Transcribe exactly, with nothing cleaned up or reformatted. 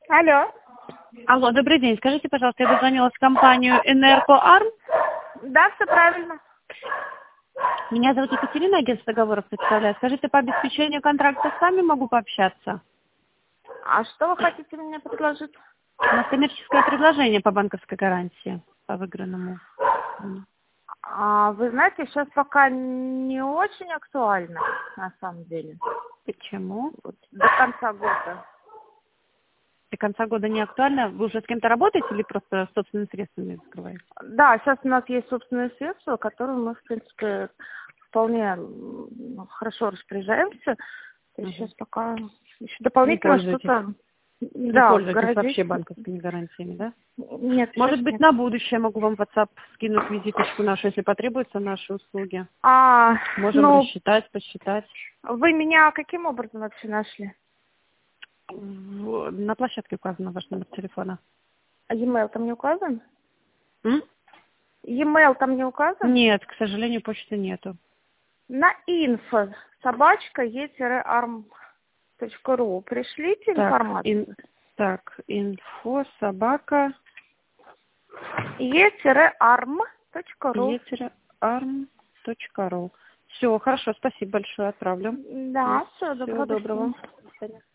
Алло. Алло, добрый день. Скажите, пожалуйста, я дозвонилась в компанию «Энергоарм». Да, все правильно. Меня зовут Екатерина, агентство договоров представляю. Скажите, по обеспечению контракта с вами могу пообщаться? А что вы хотите мне предложить? У нас коммерческое предложение по банковской гарантии, по выигранному. А, вы знаете, сейчас пока не очень актуально, на самом деле. Почему? Вот, до конца года. До конца года не актуально? Вы уже с кем-то работаете или просто собственными средствами закрываете? Да, сейчас у нас есть собственные средства, которые мы, в принципе, вполне м, хорошо распоряжаемся. То есть Угу. сейчас пока еще Не дополнительно пользуетесь? что-то... Не Да, пользуетесь городить. вообще банковскими гарантиями, да? Нет, Может сейчас быть, нет. на будущее могу вам в WhatsApp скинуть визиточку нашу, если потребуются наши услуги. А, Можем ну, рассчитать, посчитать. вы меня каким образом вообще нашли? В- На площадке указан ваш номер телефона. А e-mail там не указан? М? E-mail там не указан? Нет, к сожалению, почты нету. На info собачка e-arm точка ру пришлите Так, ин, информацию. так, инфо, собака, e-arm точка ру. арм точка ру. Все, хорошо, спасибо большое, отправлю. Да, все, Всего доброго, до доброго. свидания. До свидания.